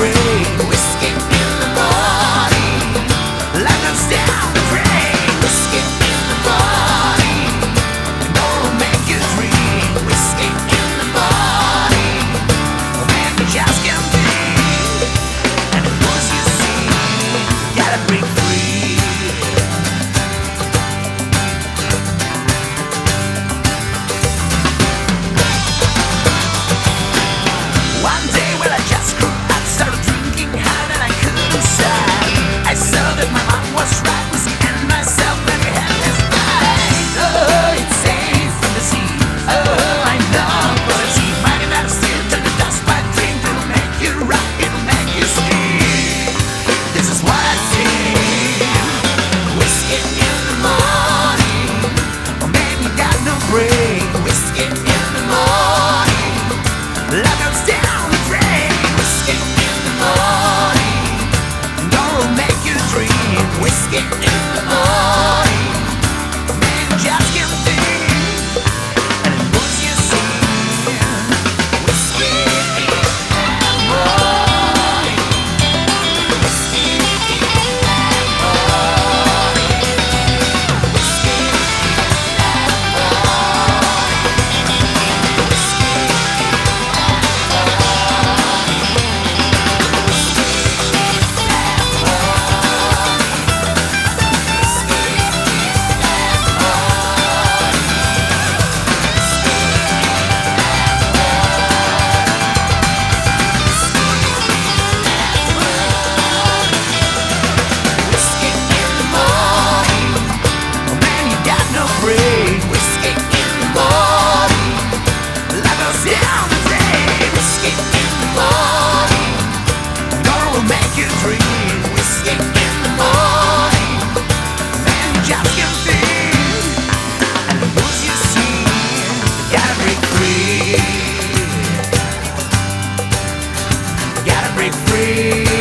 brain. Whiskey in the morning, like us down the drain. Whiskey in the morning, gonna make you dream. Whiskey in the morning, man, you just can't think. And the words you see, gotta break free. One day when I just grew up, started drinking hard and I couldn't decide. I saw that my mom was right, whiskey and myself, and we had this night. Oh, it's safe from the sea. Oh, I know, but it's cheap. Money that still turn the dust by drink. It'll make you rock, it'll make you scream. This is what I see. Whiskey in the morning, oh man, you got no brain. Whiskey in the morning, like us down the drain. Whiskey in the morning, gonna make you dream. Whiskey in the morning, man, you just can't think. And the words you see, whiskey in the morning, whiskey in the morning, whiskey in the morning, whiskey. Whiskey in the morning, oh man, you got no brain. Whiskey in the morning, like us down the drain. Whiskey in the morning, gonna make you dream. Whiskey in the morning, man, you just can't think. And the words you see, gotta break free. Gotta break free.